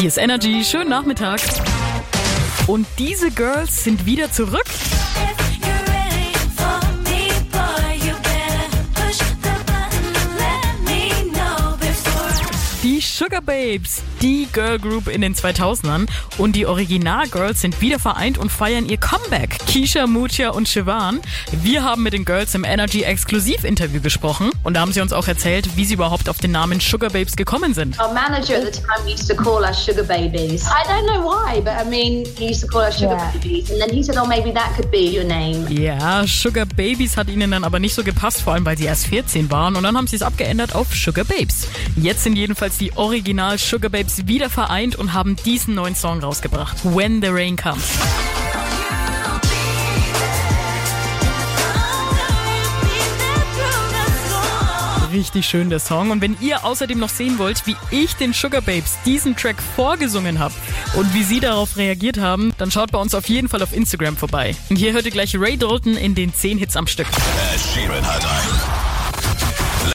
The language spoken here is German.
Hier ist Energy, schönen Nachmittag. Und diese Girls sind wieder zurück. Die Sugababes, die Girl Group in den 2000ern und die Original-Girls sind wieder vereint und feiern ihr Comeback. Keisha, Mutia und Siobhan. Wir haben mit den Girls im Energy-Exklusiv-Interview gesprochen und da haben sie uns auch erzählt, wie sie überhaupt auf den Namen Sugababes gekommen sind. Our manager at the time used to call us sugar babies. I don't know why, but I mean, he used to call us sugar babies. And then he said, oh, maybe that could be your name. Ja, Sugar Babies hat ihnen dann aber nicht so gepasst, vor allem weil sie erst 14 waren und dann haben sie es abgeändert auf Sugar Babes. Jetzt sind jedenfalls die Original Sugar Babes wieder vereint und haben diesen neuen Song rausgebracht. When the Rain Comes. Richtig schön der Song. Und wenn ihr außerdem noch sehen wollt, wie ich den Sugar Babes diesen Track vorgesungen habe und wie sie darauf reagiert haben, dann schaut bei uns auf jeden Fall auf Instagram vorbei. Und hier hört ihr gleich Ray Dalton in den 10 Hits am Stück. Ed Sheeran hat ein